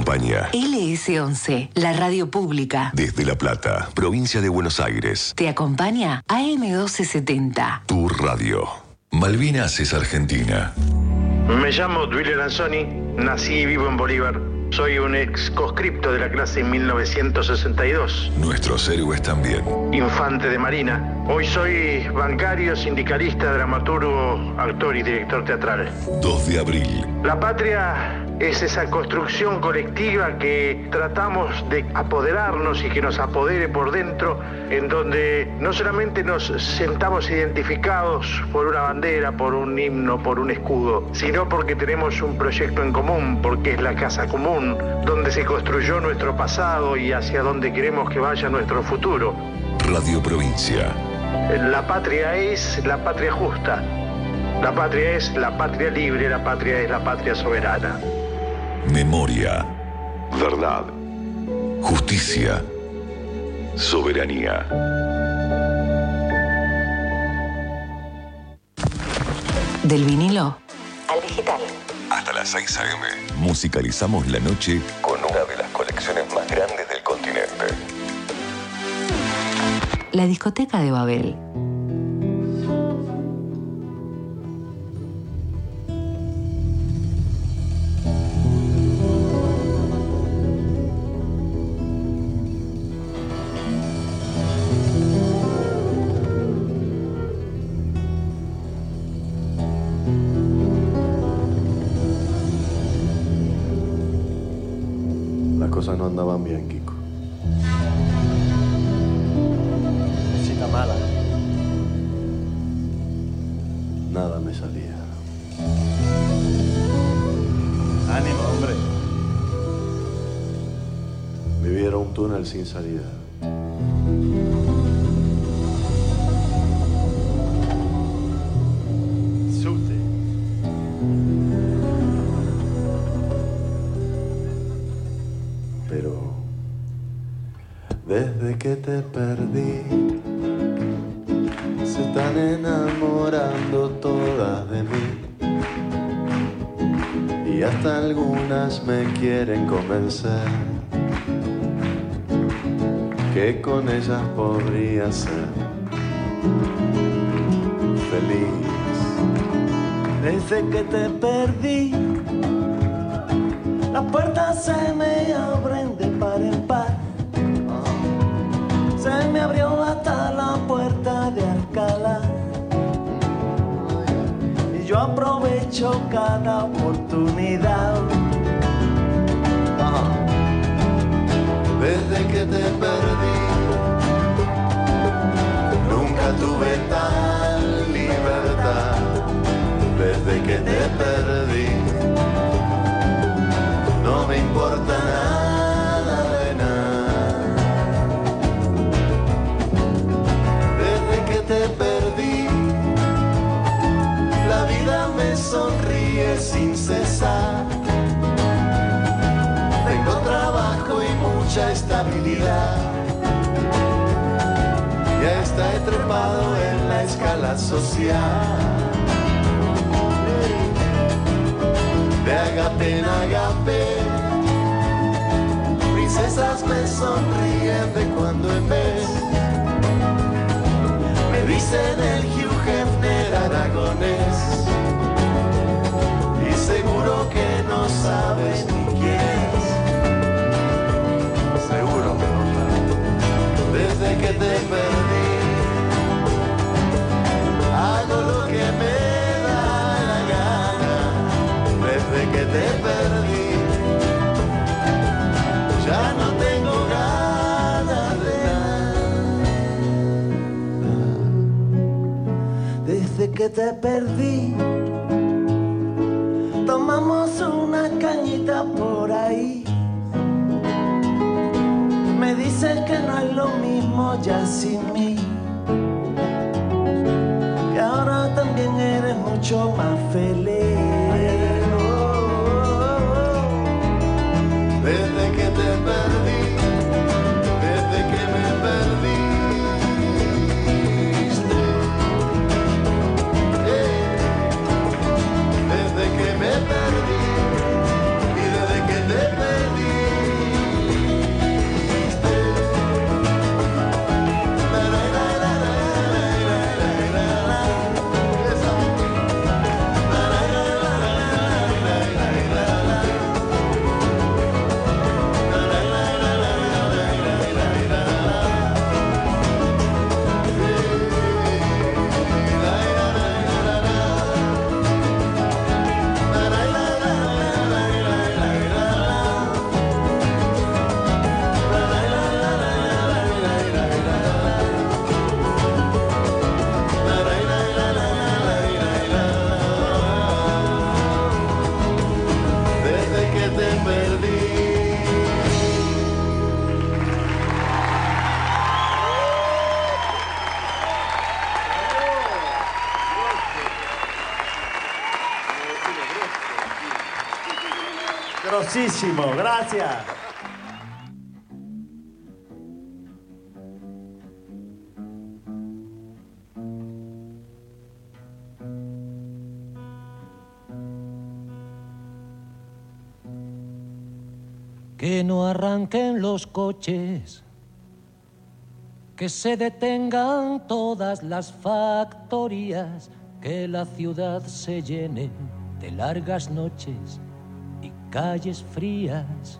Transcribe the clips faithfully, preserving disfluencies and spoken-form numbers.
acompaña L S once, la radio pública. desde La Plata, provincia de Buenos Aires. Te acompaña A M doce setenta. Tu radio. Malvinas es Argentina. Me llamo Duilio Lanzoni, nací y vivo en Bolívar. Soy un ex conscripto de la clase mil novecientos sesenta y dos. Nuestros héroes también. Infante de Marina. Hoy soy bancario, sindicalista, dramaturgo, actor y director teatral. dos de abril. La patria es esa construcción colectiva que tratamos de apoderarnos y que nos apodere por dentro, en donde no solamente nos sentamos identificados por una bandera, por un himno, por un escudo, sino porque tenemos un proyecto en común, porque es la casa común, donde se construyó nuestro pasado y hacia donde queremos que vaya nuestro futuro. Radio Provincia. La patria es la patria justa. La patria es la patria libre, la patria es la patria soberana. Memoria. Verdad. Justicia. Soberanía. Del vinilo al digital. Hasta las seis a eme. Musicalizamos la noche con una de las colecciones más grandes del continente. La discoteca de Babel. Las cosas no andaban bien, Kiko. Cita mala. Nada me salía. Ánimo, hombre. Vivía un túnel sin salida. Subte. Pero desde que te perdí, se están enamorando todas de mí. Y hasta algunas me quieren convencer que con ellas podría ser feliz. Desde que te perdí, las puertas se me abren de par en par. Se me abrió hasta la puerta de Alcalá. Y yo aprovecho cada oportunidad. Desde que te perdí, nunca tuve tal libertad. Desde que te perdí, no me importa nada de nada. Desde que te perdí, la vida me sonríe sin cesar. Tengo trabajo y mucha estabilidad. Ya está trepado en la escala social. De agape en agape, princesas me sonríen de cuando en vez. Me dicen el Hugh Hefner aragonés. Y seguro que no sabes ni quién es. Seguro que no sabes. Desde que te perdí, hago lo que me desde que te perdí, ya no tengo ganas de nada. Desde que te perdí, tomamos una cañita por ahí. Me dices que no es lo mismo ya sin mí, que ahora también eres mucho más feliz. Desde que te perdí, desde que me perdiste, eh, desde que me perdí y desde que te perdí. muchísimo, gracias. Que no arranquen los coches, que se detengan todas las factorías, que la ciudad se llene de largas noches y calles frías,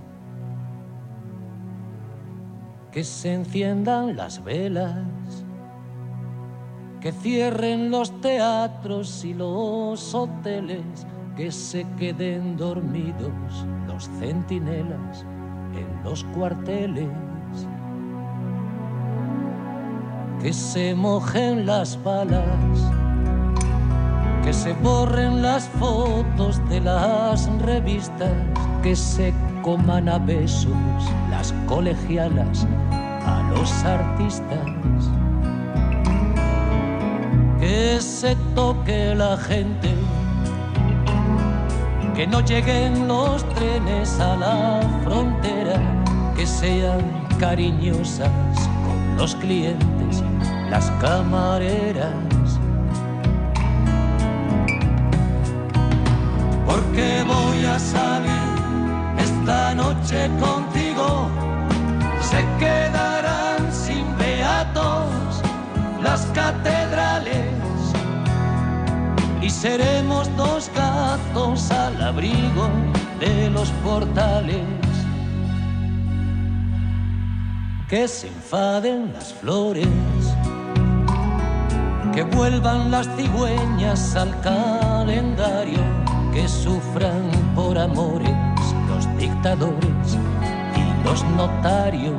que se enciendan las velas, que cierren los teatros y los hoteles, que se queden dormidos los centinelas en los cuarteles, que se mojen las balas, que se borren las fotos de las revistas, que se coman a besos las colegialas a los artistas, que se toque la gente, que no lleguen los trenes a la frontera, que sean cariñosas con los clientes las camareras. Porque voy a salir esta noche contigo, se quedarán sin beatos las catedrales y seremos dos gatos al abrigo de los portales. Que se enfaden las flores, que vuelvan las cigüeñas al calendario, que sufran por amores los dictadores y los notarios,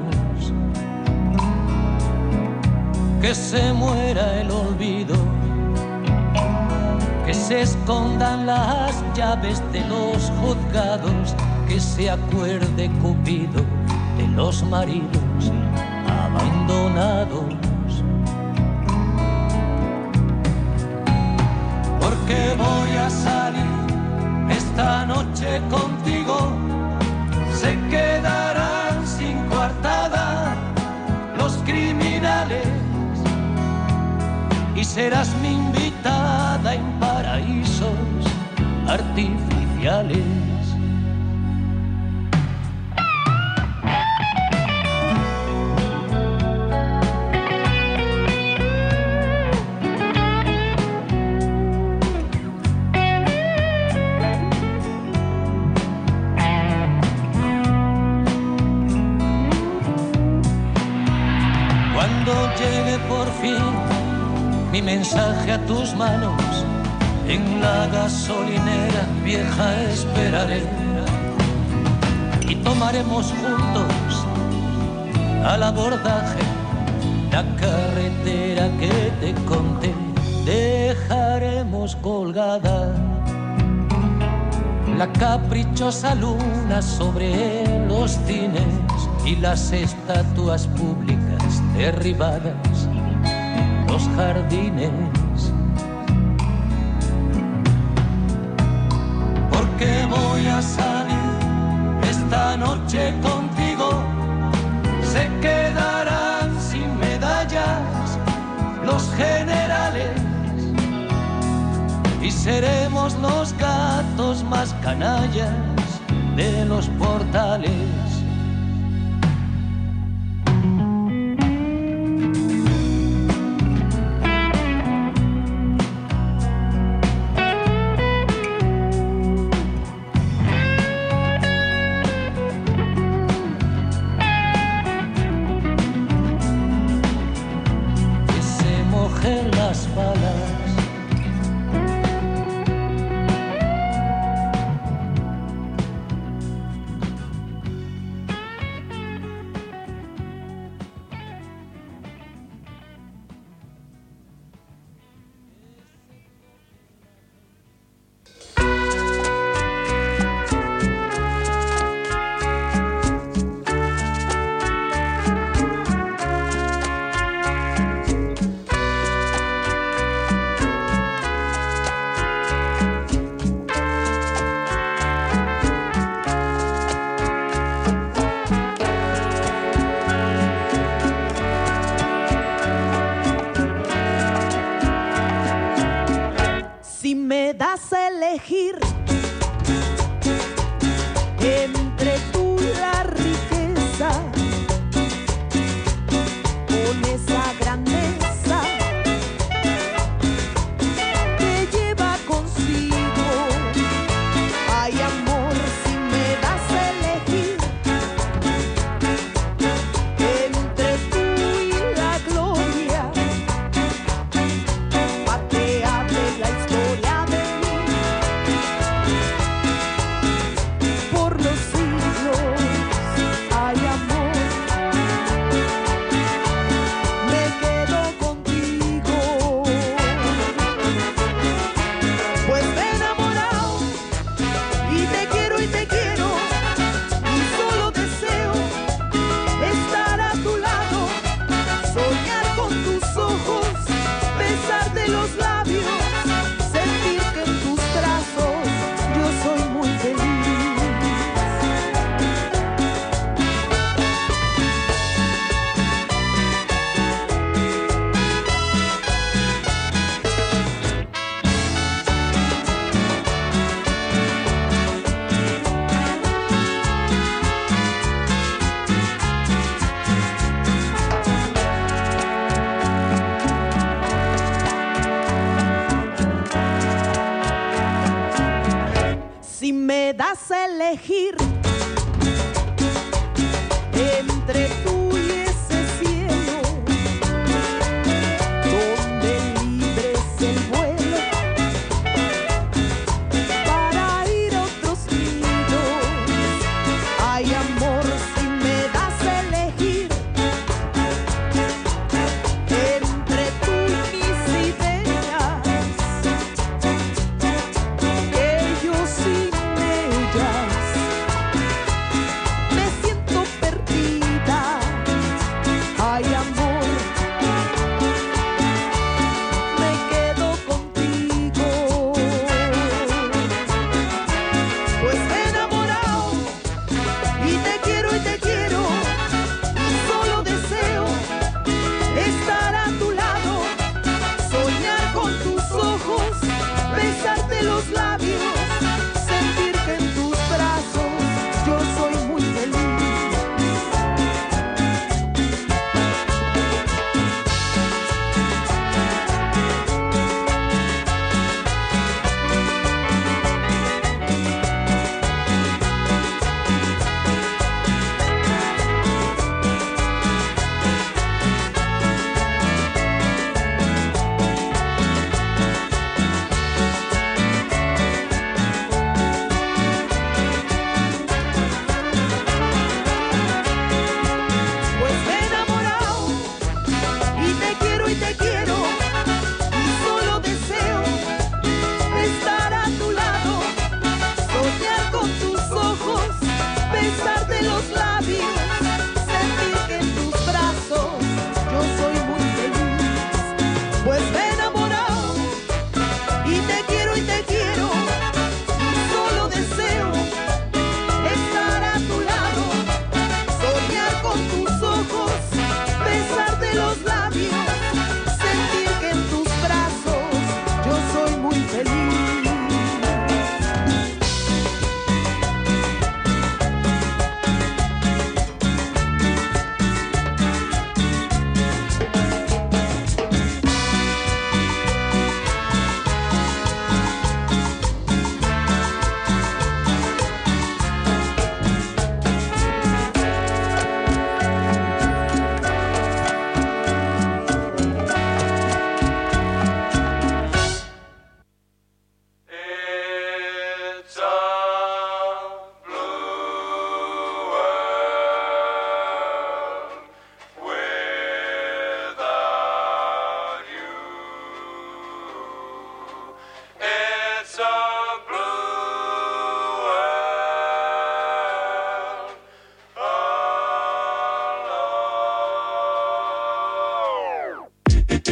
que se muera el olvido, que se escondan las llaves de los juzgados, que se acuerde Cupido de los maridos abandonados. Porque voy a salir esta noche contigo, se quedarán sin coartada los criminales y serás mi invitada en paraísos artificiales. Por fin mi mensaje a tus manos, en la gasolinera vieja esperaré y tomaremos juntos al abordaje la carretera que te conté. Dejaremos colgada la caprichosa luna sobre los cines y las estatuas públicas derribadas, los jardines. Porque voy a salir esta noche contigo, se quedarán sin medallas los generales y seremos los gatos más canallas de los portales.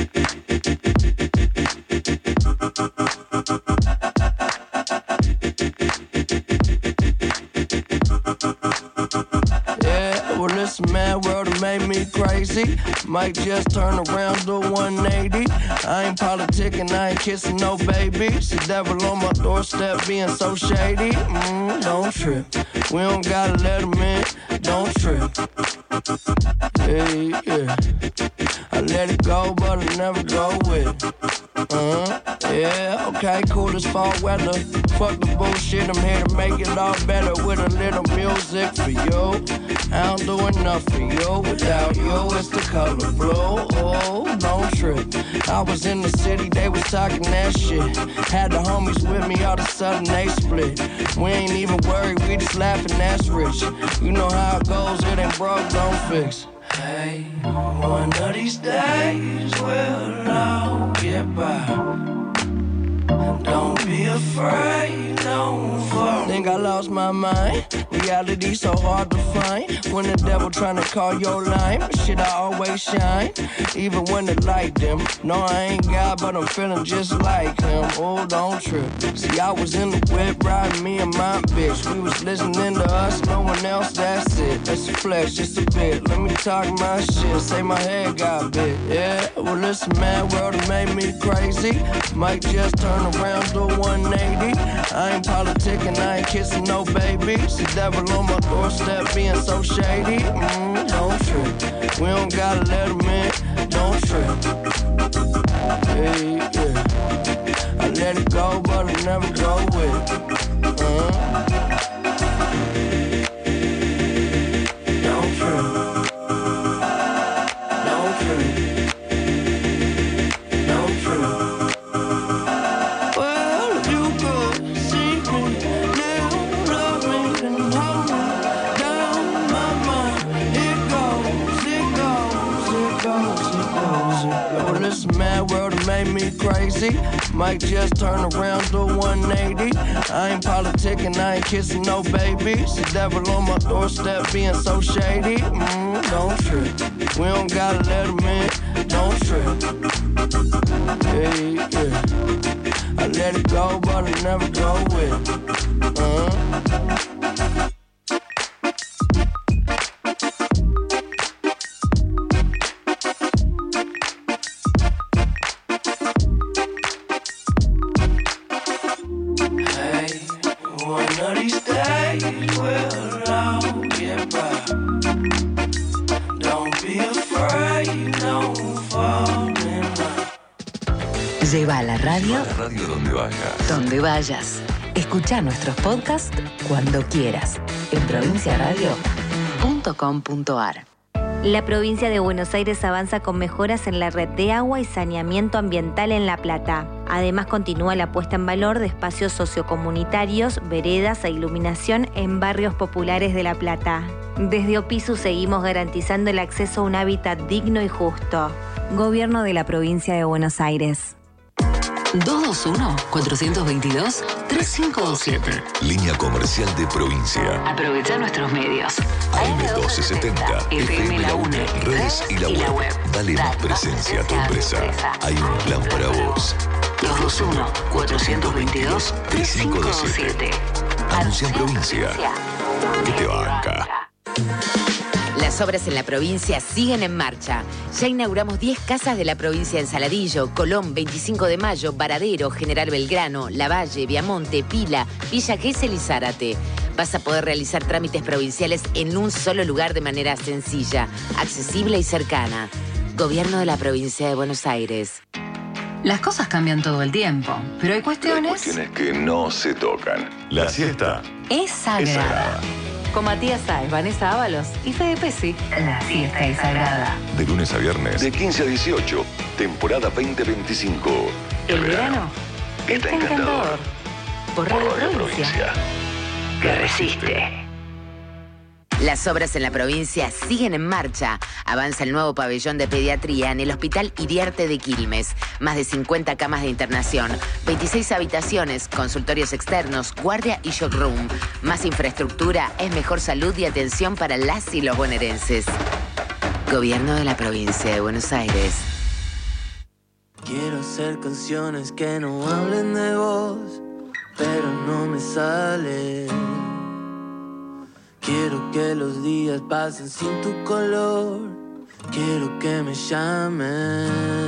Well, this mad world that made me crazy. Might just turn around to one eighty. I ain't politicking, I ain't kissing no babies. The devil on my doorstep being so shady. Mm, don't trip. We don't gotta let him in. Don't trip. Hey, yeah. I let it go, but I never go with it. Uh-huh. Yeah, okay, cool as fall weather. Fuck the bullshit, I'm here to make it all better with a little music for you. I don't do enough for you. Without you, it's the color blue. Oh, don't trip. I was in the city, they was talking that shit. Had the homies with me, all of a sudden they split. We ain't even worried, we just laughing, that's rich. You know how it goes, it ain't broke, don't fix. Hey, one of these days we'll all get by. Don't be afraid, don't fall. Think I lost my mind. Reality so hard to find. When the devil tryna call your line, shit, I always shine. Even when the light dim. No, I ain't God, but I'm feeling just like him. Oh, don't trip. See, I was in the whip riding me and my bitch. We was listening to us, no one else, that's it. That's the flesh, just a bit. Let me talk my shit, say my head got bit. Yeah, well, this mad world that made me crazy. Might just turn around to one eighty. I ain't politicking, I ain't kissing no babies. The devil on my doorstep being so shady. Mm, don't trip. We don't gotta let him in. Don't trip. Hey, yeah. I let it go, but I never go with it. Uh-huh. Don't trip. Don't trip. Don't trip. Well, if you could see me now, love me, then hold me down. My mind, it goes, it goes, it goes, it goes, it goes. Well, this mad world that made me crazy. Might just turn around to one eighty. I ain't politicking, I ain't kissing no babies. The devil on my doorstep being so shady. Mm, don't trip. We don't gotta let him in. Don't trip. Hey, yeah. I let it go, but I never go with it. Uh-huh. Lleva la radio, Lleva la radio donde vayas. donde vayas. Escucha nuestros podcasts cuando quieras en provincia radio punto com punto ar. La provincia de Buenos Aires avanza con mejoras en la red de agua y saneamiento ambiental en La Plata. Además, continúa la puesta en valor de espacios sociocomunitarios, veredas e iluminación en barrios populares de La Plata. Desde Opisu seguimos garantizando el acceso a un hábitat digno y justo. Gobierno de la provincia de Buenos Aires. dos dos uno, cuatro dos dos, tres cinco dos siete. Línea comercial de provincia. Aprovecha nuestros medios. A M doce setenta, F M La UNE, redes y la web. Dale más presencia a tu empresa. Hay un plan para vos. dos dos uno, cuatro dos dos, tres cinco dos siete. Anuncia en provincia. ¿Qué te banca? Las obras en la provincia siguen en marcha. Ya inauguramos diez casas de la provincia en Saladillo, Colón, veinticinco de mayo, Varadero, General Belgrano, Lavalle, Viamonte, Pila, Villa Gesell y Zárate. Vas a poder realizar trámites provinciales en un solo lugar de manera sencilla, accesible y cercana. Gobierno de la provincia de Buenos Aires. Las cosas cambian todo el tiempo, pero hay cuestiones... Hay cuestiones que no se tocan. La siesta es sagrada. es sagrada. Con Matías Sáez, Vanessa Ábalos y Fede Pesci. La siesta es sagrada. De lunes a viernes, de quince a dieciocho, temporada veinte veinticinco. El verano está encantador. Por Radio Provincia. Que resiste. Las obras en la provincia siguen en marcha. Avanza el nuevo pabellón de pediatría en el Hospital Iriarte de Quilmes. Más de cincuenta camas de internación, veintiséis habitaciones, consultorios externos, guardia y shock room. Más infraestructura es mejor salud y atención para las y los bonaerenses. Gobierno de la provincia de Buenos Aires. Quiero hacer canciones que no hablen de vos, pero no me sale. Quiero que los días pasen sin tu color. Quiero que me llames.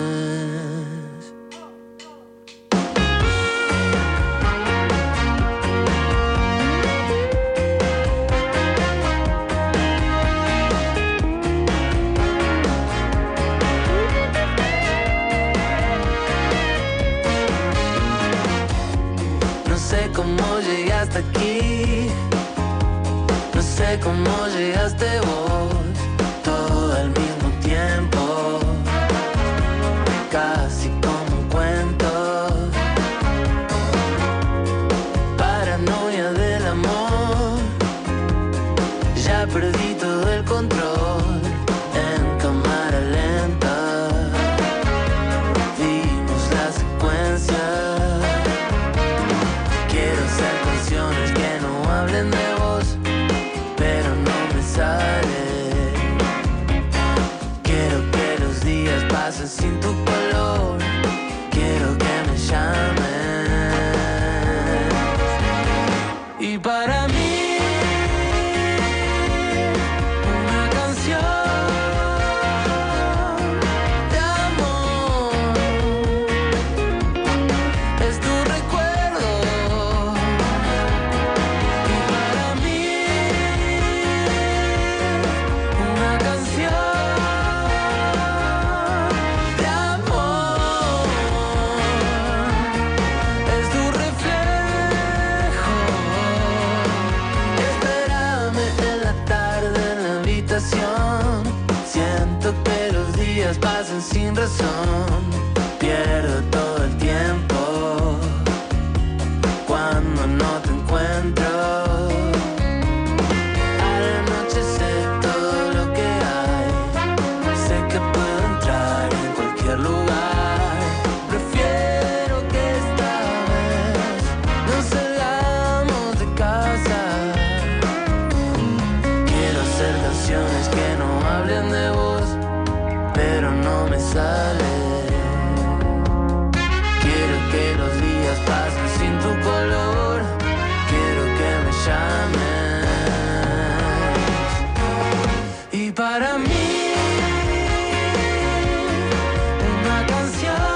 No sé cómo llegué hasta aquí. No sé cómo llegaste vos. Todo al mismo tiempo, casi como un cuento. Paranoia del amor. Ya perdí todo el control. En cámara lenta vimos la secuencia. Quiero hacer canciones que no hablen de vos, pero no me sale. Quiero que los días pasen sin tu color. Quiero que me llames. Y para mí una canción de amor es tu recuerdo. Y para mí una canción de amor es tu reflejo. Espérame en la tarde en la habitación. Siento que los días pasan sin razón. Pierdo todo el tiempo cuando no te encuentro. A la noche sé todo lo que hay. Sé que puedo entrar en cualquier lugar. Prefiero que esta vez nos salgamos de casa. Quiero hacer canciones que no hablen de vos, pero no me sale. Quiero que los días pasen sin tu color. Quiero que me llames. Y para mí una canción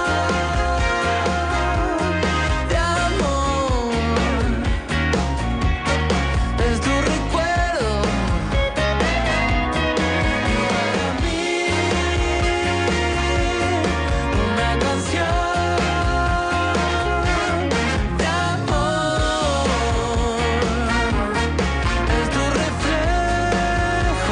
de amor es tu recuerdo. Y para mí una canción de amor es tu reflejo.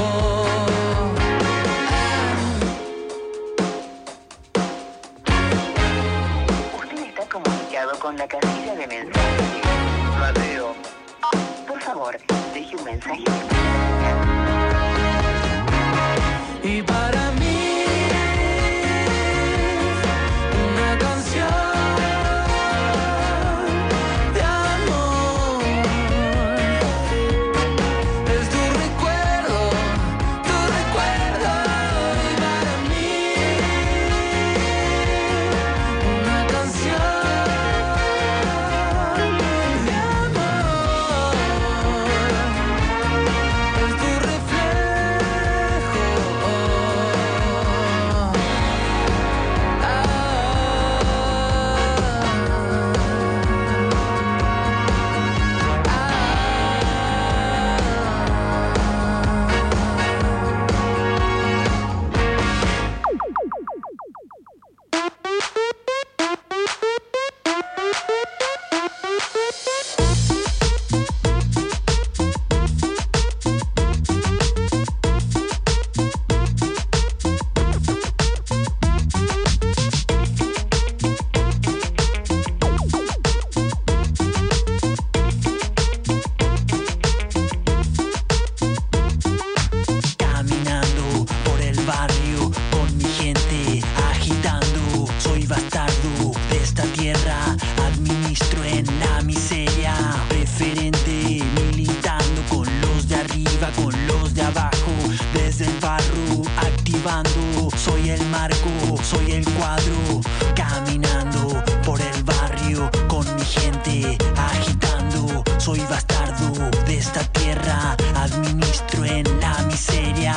Usted está comunicado con la casilla de mensajes. Radio. Por favor, deje un mensaje. Y para mí una canción de amor es tu recuerdo, tu recuerdo. Y para mí una canción de amor es tu reflejo. Caminando por el barrio con mi gente agitando. Soy bastardo de esta tierra, administro en la miseria. Preferente militando con los de arriba, con los de abajo. Desde el barro activando, soy el marco soy el cuadro, caminando por el barrio con mi gente, agitando. Soy bastardo de esta tierra, administro en la miseria.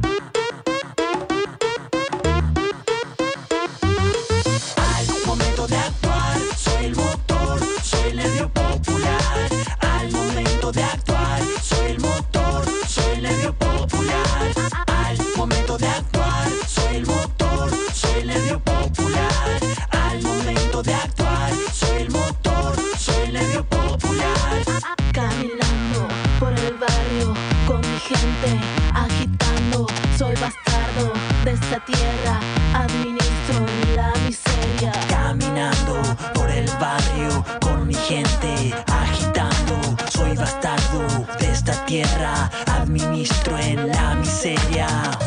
Al momento de actuar, soy el motor, soy el nervio popular. Al momento de actuar, soy el motor, soy el nervio popular. Al momento de actuar, soy el motor, soy el nervio popular. Al momento de actuar, soy el motor, soy el nervio popular. Caminando por el barrio con mi gente, agitando. Soy bastardo de esta tierra, administro en la miseria. Caminando por el barrio con mi gente, agitando. Soy bastardo de esta tierra, administro en la miseria.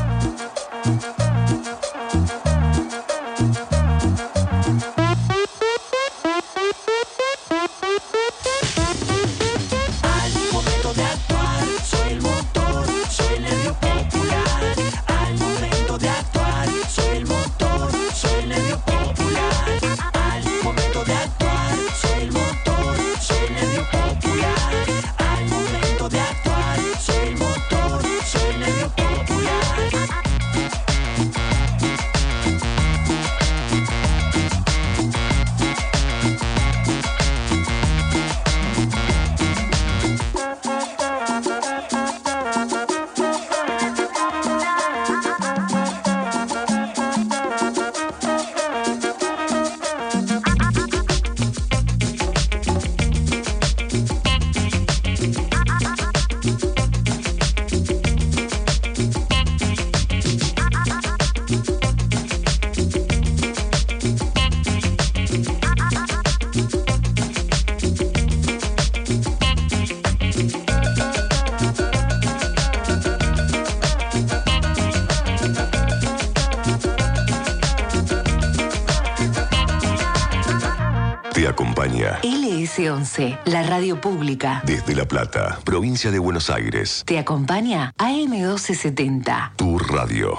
Te acompaña L S once, la radio pública. desde La Plata, provincia de Buenos Aires. Te acompaña A M doce setenta. Tu radio.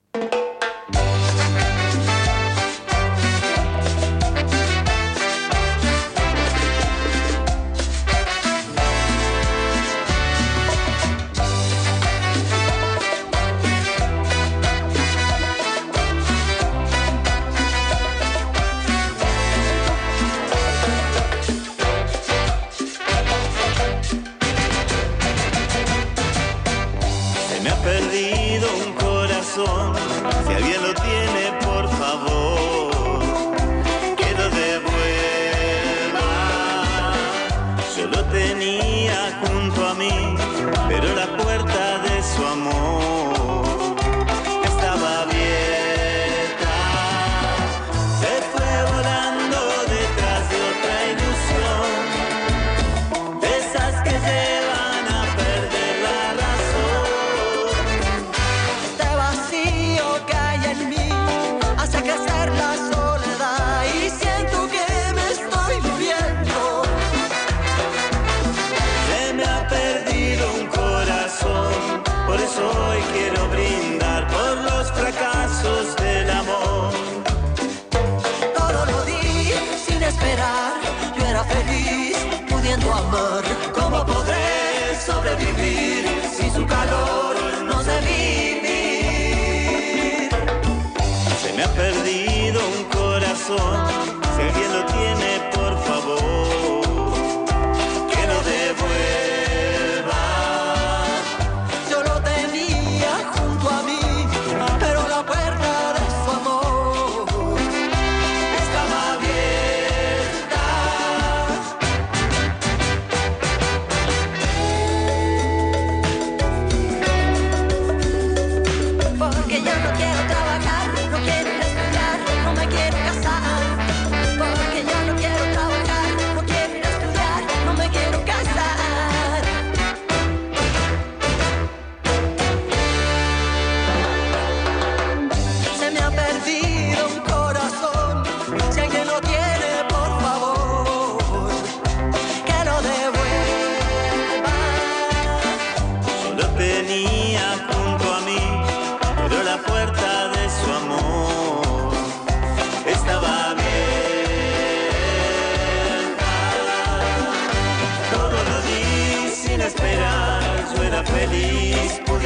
Se me ha perdido un corazón, si alguien lo tiene, por favor, que lo devuelva. Yo lo tenía junto a mí, pero la puerta de su amor estaba abierta. Se fue volando detrás de otra ilusión, de esas que llevan a perder la razón. Este vacío que hay en mí hace crecer la soledad y siento que me estoy muriendo. Se me ha perdido un corazón, por eso hoy quiero brindar por los fracasos del amor. Todo lo di sin esperar, yo era feliz pudiendo amar. ¿Cómo podré sobrevivir sin su calor? No sé vivir. Se me ha perdido un corazón, si alguien lo tiene, por favor, que lo devuelva. Yo lo tenía junto a mí, pero la puerta de su amor estaba abierta. Porque yo no quiero trabajar, no quiero ir a estudiar, no me quiero casar.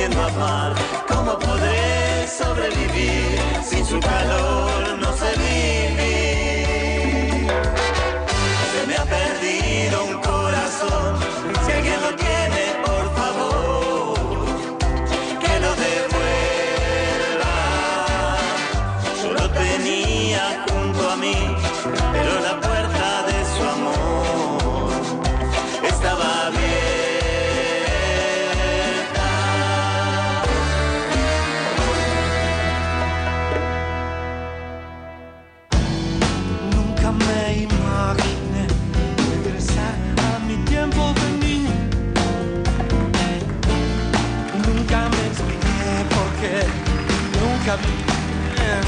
pudiendo amar. ¿Cómo podré sobrevivir? Sin su calor no sé vivir. Se me ha perdido un corazón. Si alguien lo tiene, por favor, que lo devuelva. Yo lo tenía junto a mí, pero la puerta de su amor estaba abierta. Nunca me imaginé regresar a mi tiempo de niño. Nunca me expliqué por qué. Nunca vi bien.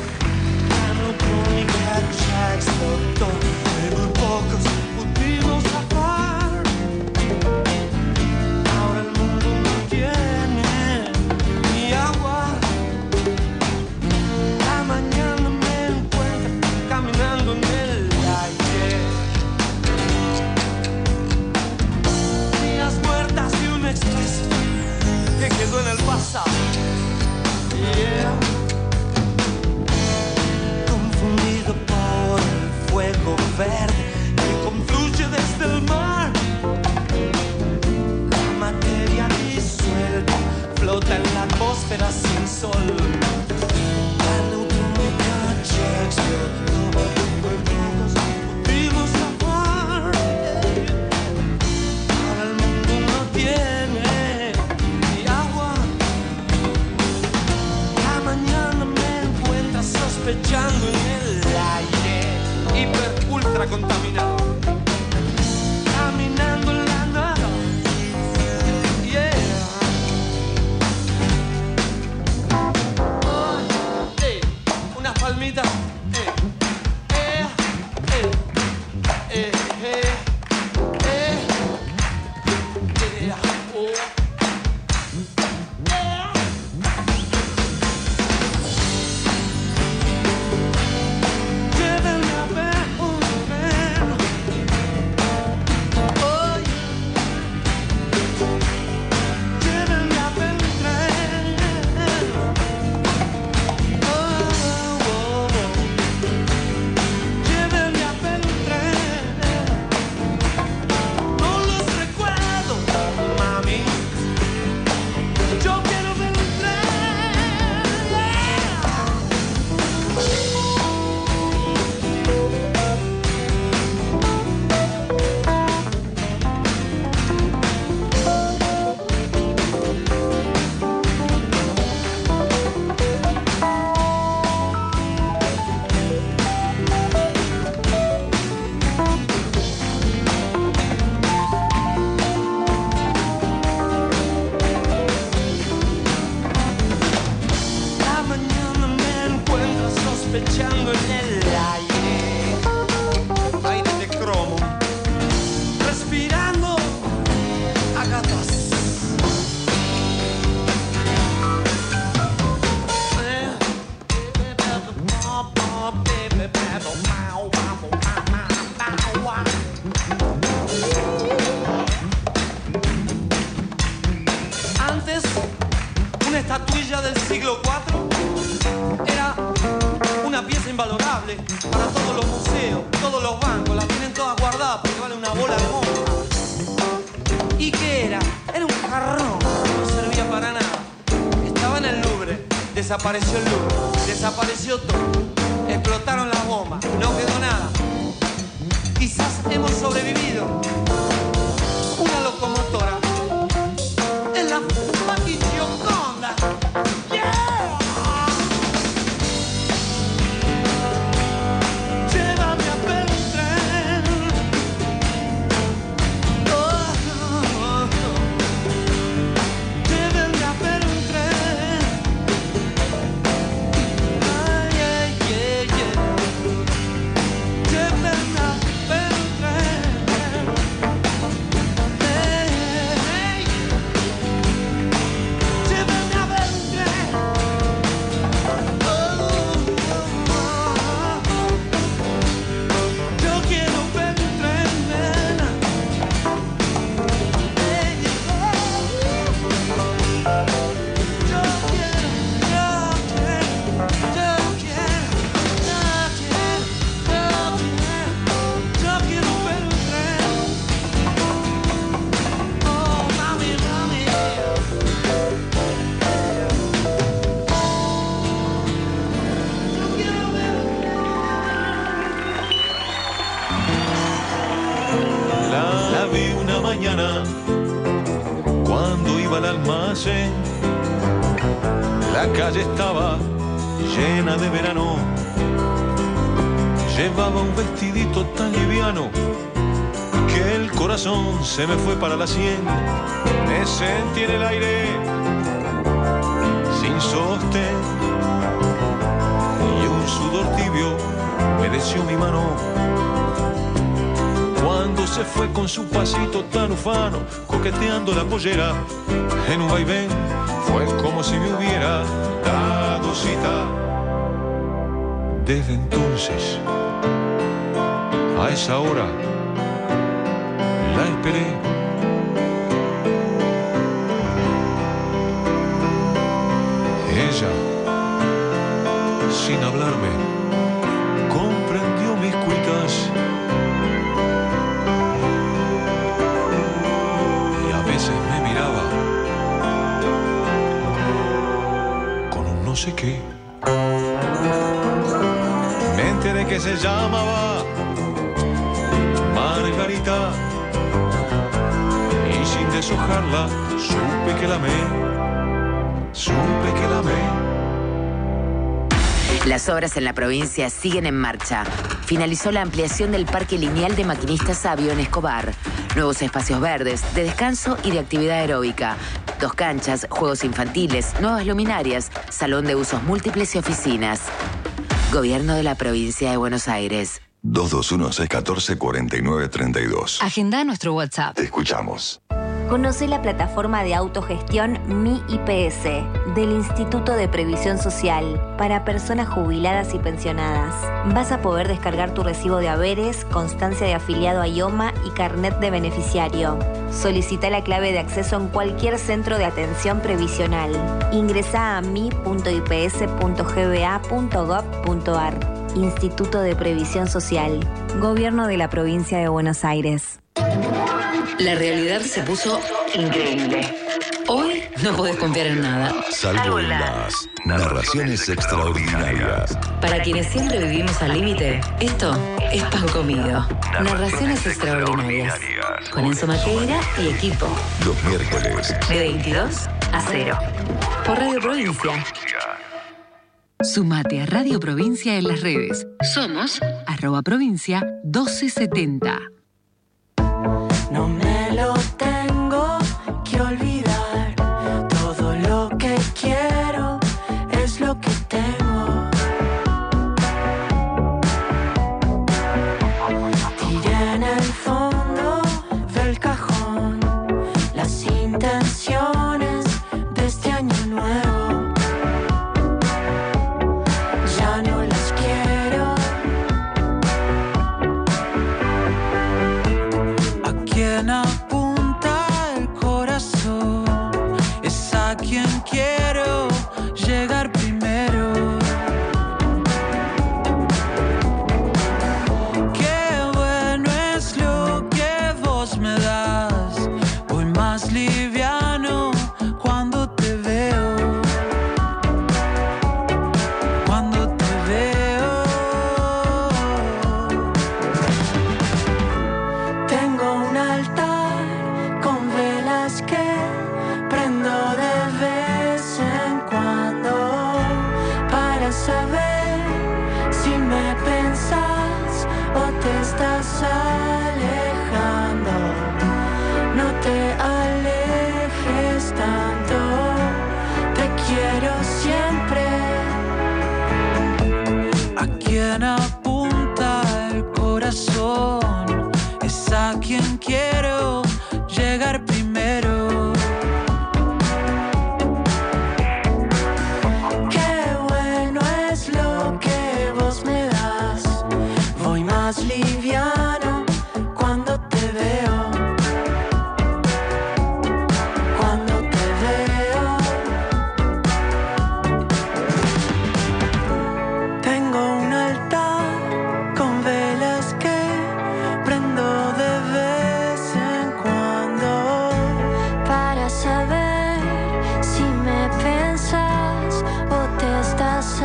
Anatómica ya explotó, pero muy pocos pudimos zafar. Ahora el mundo no tiene ni agua. La mañana me encuentro caminando en el aire. Días muertas de un expreso que quedó en el pasado. Yeah. Confundido por el fuego verde que confluye desde el mar. La materia disuelta flota en la atmósfera sin sol. La neutrónica ya explotó, muy pocos pudimos zafar. Ahora el mundo no tiene ni agua. La mañana me encuentra sospechando en el aire, hiper ultra contaminado, caminando en la nada. Yeah. Oh, hey, unas palmitas. Eh, eh, eh, eh, eh, eh, eh, oh. Llévenme a ver un tren. Hoy. Llévenme a ver un tren. Oh, oh, oh. Llévenme a ver un tren. No los recuerdo, mami. Yo quiero ver un tren. Yeah. La mañana me encuentro sospechando en el aire, aire de cromo, respirando a gatas. Antes, una estatuilla del siglo cuatro era una pieza invalorable para todos los museos, todos los bancos, la tienen todas guardadas porque vale una bola de monja. ¿Y qué era? Era un jarrón, no servía para nada. Estaba en el Louvre, desapareció el Louvre, desapareció todo, explotaron las bombas, no quedó nada. Quizás hemos sobrevivido. Una locomotora. Es la fucking Gioconda. Yeah. Llévame a ver un tren. Oh, oh, oh. Llévame a ver un tren. Ay, ay, yeah, yeah. Llévame a ver un tren. mañana, cuando iba al almacén, la calle estaba llena de verano. Llevaba un vestidito tan liviano que el corazón se me fue para la sien. Me sentí en el aire sin sostén y un sudor tibio humedeció mi mano. Cuando se fue con su pasito tan ufano, coqueteando la pollera en un vaivén, fue como si me hubiera dado cita. Desde entonces, a esa hora, la esperé. Ella, sin hablarme, comprendió mis cuitas. Y a veces me miraba con un no sé qué. Me enteré que se llamaba Margarita, y sin deshojarla supe que la amé, supe que la amé. Las obras en la provincia siguen en marcha. Finalizó la ampliación del Parque Lineal de Maquinista Sabio en Escobar. Nuevos espacios verdes, de descanso y de actividad aeróbica. Dos canchas, juegos infantiles, nuevas luminarias, salón de usos múltiples y oficinas. Gobierno de la provincia de Buenos Aires. dos dos uno, seis uno cuatro, cuatro nueve tres dos. Agenda nuestro WhatsApp. Te escuchamos. Conoce la plataforma de autogestión Mi I P S del Instituto de Previsión Social para personas jubiladas y pensionadas. Vas a poder descargar tu recibo de haberes, constancia de afiliado a IOMA y carnet de beneficiario. Solicita la clave de acceso en cualquier centro de atención previsional. Ingresa a mi punto i p s punto g b a punto gov punto a r. Instituto de Previsión Social. Gobierno de la Provincia de Buenos Aires. La realidad se puso increíble. Hoy no podés confiar en nada. Salvo en las narraciones extraordinarias. Para quienes siempre vivimos al límite, esto es pan comido. Narraciones extraordinarias. Con Enzo Maqueira y equipo. Los miércoles. De veintidós a cero. Por Radio Provincia. Sumate a Radio Provincia en las redes. Somos arroba provincia doce setenta. No me lo tengo que olvidar. Todo lo que quiero es lo que tengo. Tiré en el fondo del cajón las intenciones de este año nuevo. Ya no las quiero. Quien apunta el corazón es a quien quiero llegar primero. Qué bueno es lo que vos me das. Voy más liviano cuando te veo. Cuando te veo. Tengo un altar con velas que prendo de vez en cuando para saber si me pensás o te estás alejando. No te alejes tanto, te quiero siempre. A quien apunta el corazón es a quien quiero llegar primero. Qué bueno es lo que vos me das. Voy más liviano cuando te veo. Cuando te veo. Tengo un altar con velas que prendo de vez en cuando para saber si me pensás o te estás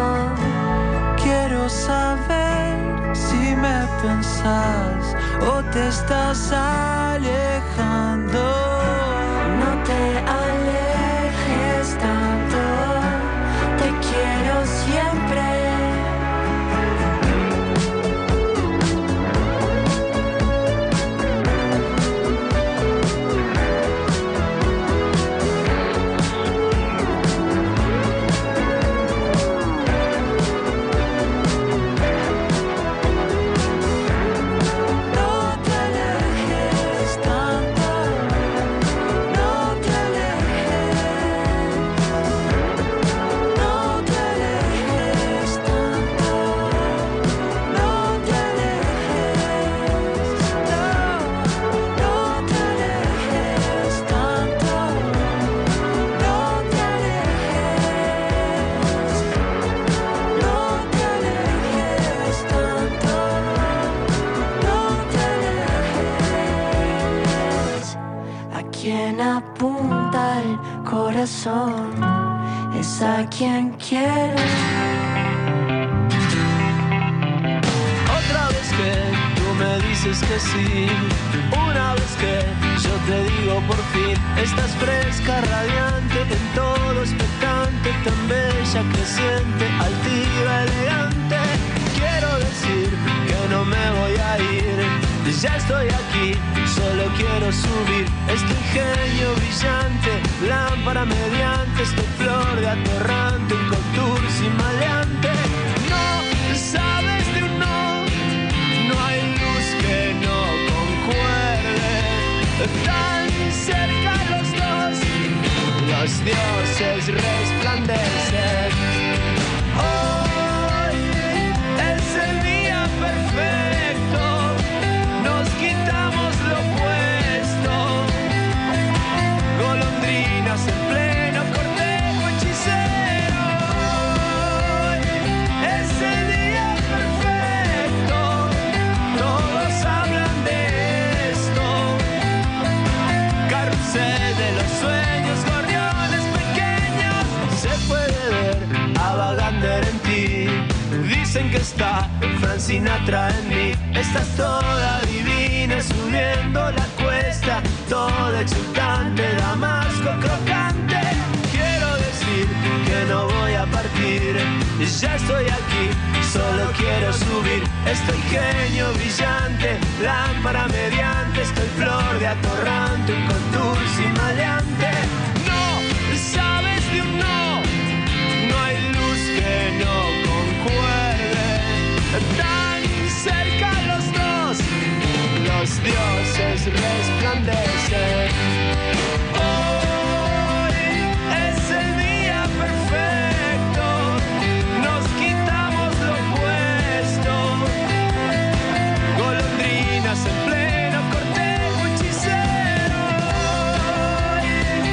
alejando. Quiero saber si me pensás o te te estás alejando. No te alejes tanto, te quiero siempre. Es a quien quiero. Otra vez que tú me dices que sí, una vez que yo te digo por fin, estás fresca, radiante, en todo expectante, tan bella, creciente, altiva, elegante. Quiero decir que no me voy a ir, ya estoy aquí, solo quiero subir este ingenio brillante, lámpara mediante, esta flor de atorrante, un contour sin maleante. No sabes de un no, no hay luz que no concuerde, tan cerca los dos, los dioses resplandecen. Hoy es el día perfecto, nos quitamos lo puesto, golondrinas en pleno cortejo hechicero. Hoy es el día perfecto, todos hablan de esto, carrusel de los sueños, gorriones pequeños, se puede ver a Wagner en ti. Dicen que está Frank Sinatra en mí. Estás toda divina subiendo la cuesta, toda exultante, damasco crocante. Quiero decir que no voy a partir, ya estoy aquí, solo quiero subir. Estoy genio brillante, lámpara mediante, estoy flor de atorrante, un contour sin maleante. No sabes de un no, no hay luz que no concuerde, tan cerca los dos, los dioses resplandecen. Hoy es el día perfecto, nos quitamos lo puesto, golondrinas en pleno cortejo hechicero. Hoy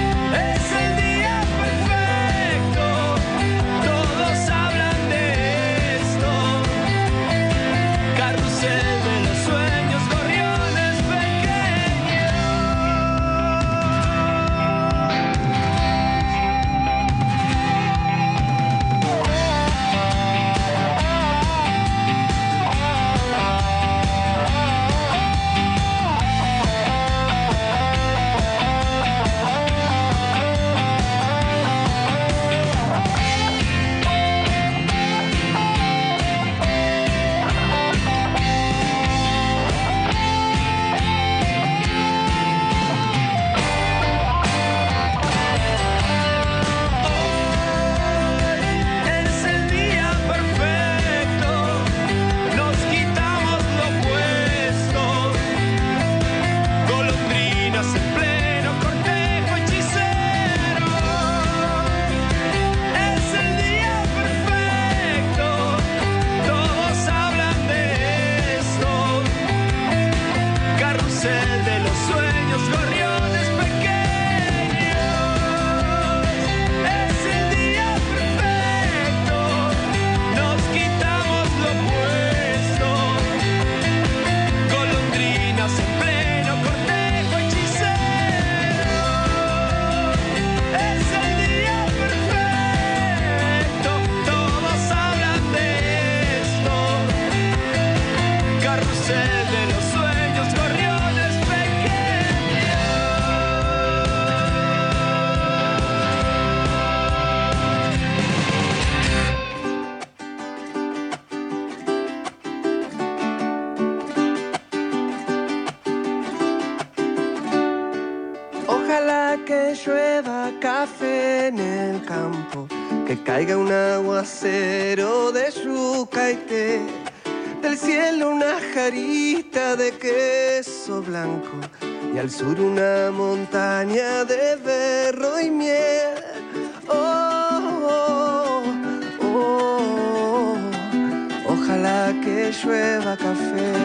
café en el campo, que caiga un aguacero de yuca y té, del cielo una jarita de queso blanco y al sur una montaña de berro y miel. Oh, oh, oh, oh, ojalá que llueva café.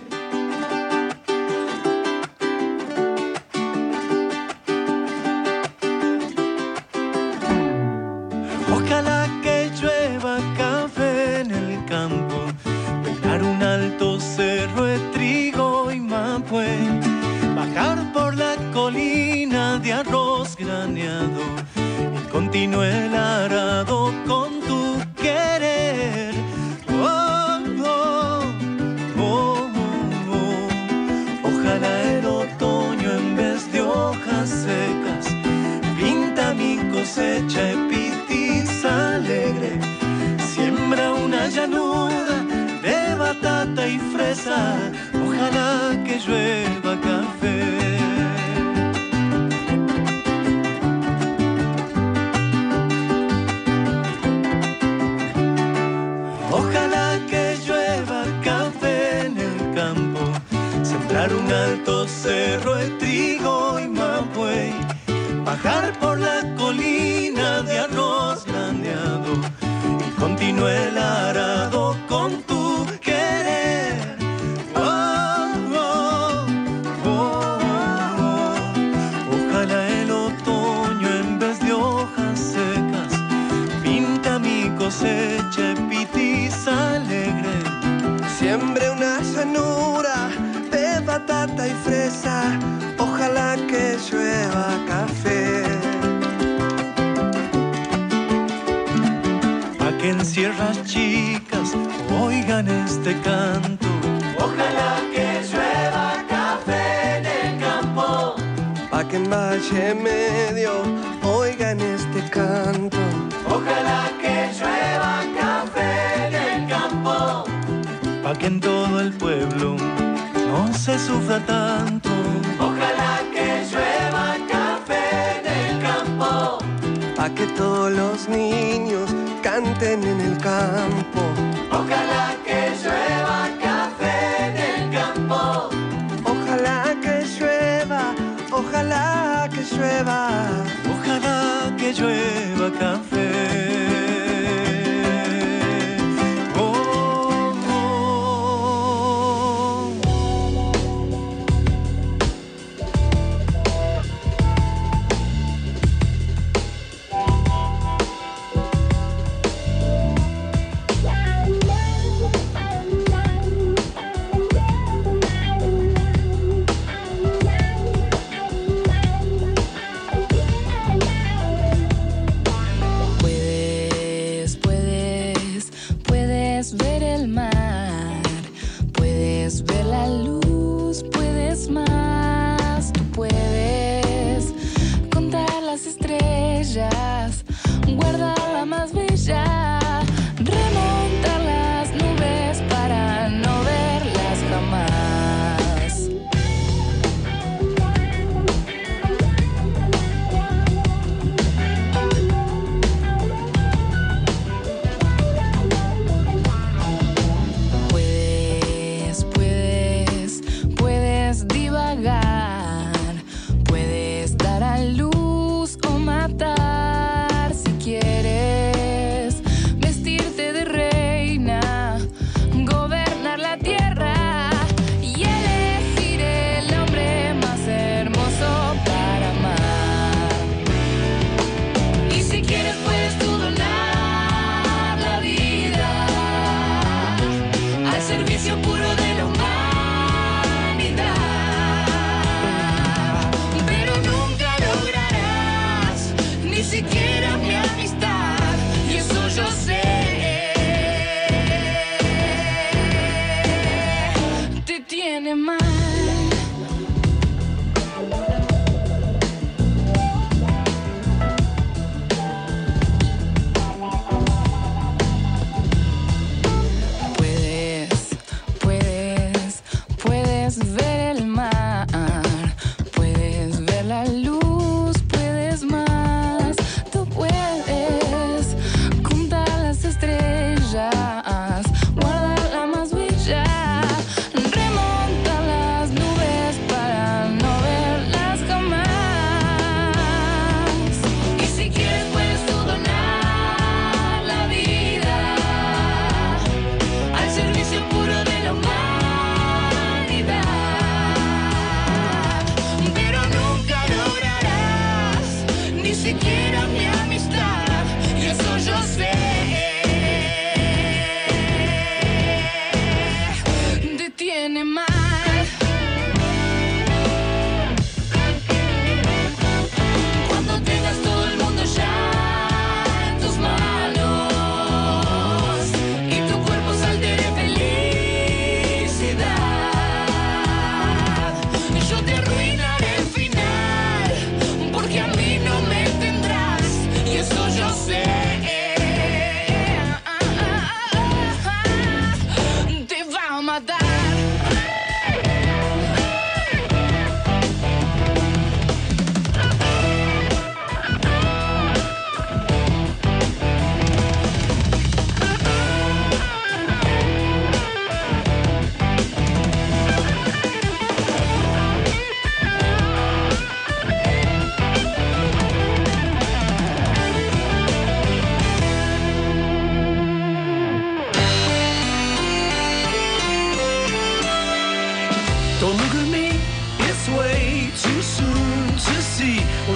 Ojalá que llueva café en el campo, pegar un alto cerro de trigo y mapue, bajar por la colina de arroz graneado y continúe el arado con tu querer. Oh, oh, oh, oh, oh. Ojalá el otoño en vez de hojas secas pinta mi cosecha epitis alegre, siembra una llanura de batata y fresa, ojalá que llueva café. Ojalá que llueva café en el campo, sembrar un alto cerro de trigo y mapuey, bajar por la colina de arroz graneado y continúe el arado con tu querer. Oh, oh, oh, oh. Ojalá el otoño en vez de hojas secas pinta mi cosecha epitis alegre, siembre una llanura de batata y fresa, ojalá que llueva café. Pa' que en sierras chicas oigan este canto, Ojalá que llueva café en el campo, pa' que en Valle Medio oigan este canto. ojalá que llueva café en el campo, pa' que en todo el pueblo no se sufra tanto. ojalá que llueva café en el campo, Pa' que todos los niños canten en el campo. ojalá que llueva café en el campo, Ojalá que llueva, ojalá que llueva, ojalá que llueva café. Oh, oh.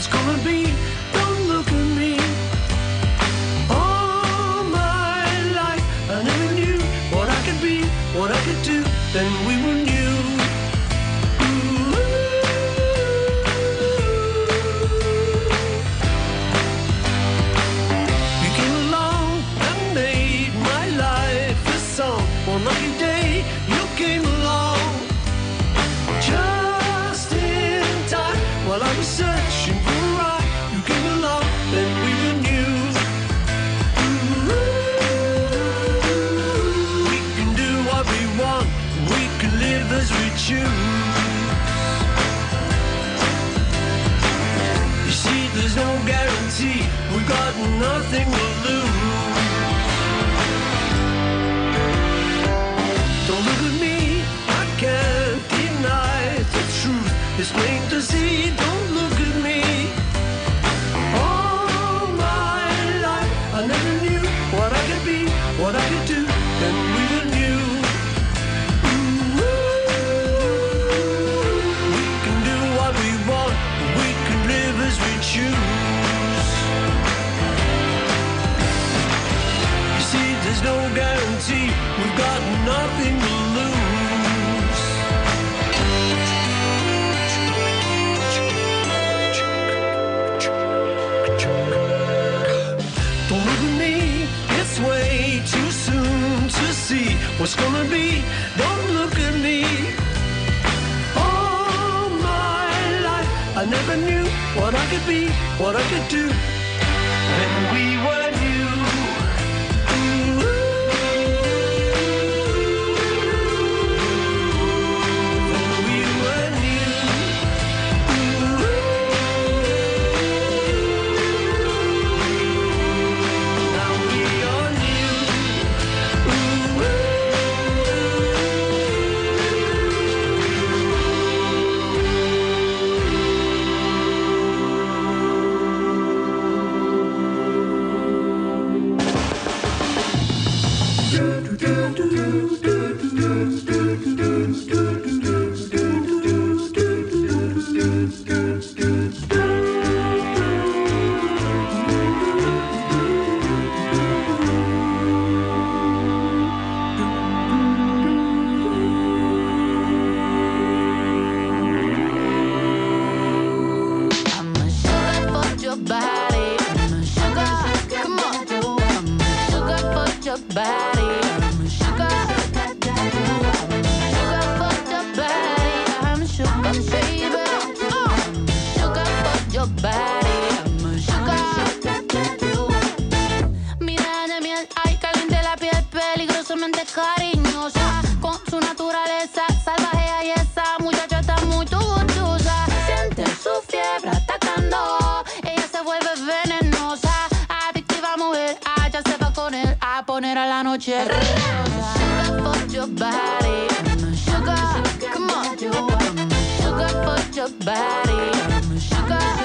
what's gonna be. Don't look at me. All my life I never knew what I could be, what I could do. Then we were new. One lucky day you came along, just in time. While I was searching for a ride, you came along, then we were new. Ooh, we can do what we want, we can live as we choose. You see, there's no guarantee, we've got nothing to lose. Don't look at me, I can't deny the truth. It's plain to see, don't look at me. All my life I never knew what I could be, what I could do. Then we were new. Ooh, we can do what we want, we can live as we choose. You see, there's no guarantee, we've got nothing to lose. Don't look at me, it's way too soon to see what's gonna be. Don't look at me. All my life I never knew what I could be, what I could do. When we were new. Cariñosa, con su naturaleza salvaje y esa muchacha está muy gustosa. Siente su fiebre atacando, ella se vuelve venenosa. Adictiva mujer, ah, ya se va con él a poner a la noche hermosa. Sugar for your body, sugar, come on, sugar for your body, sugar.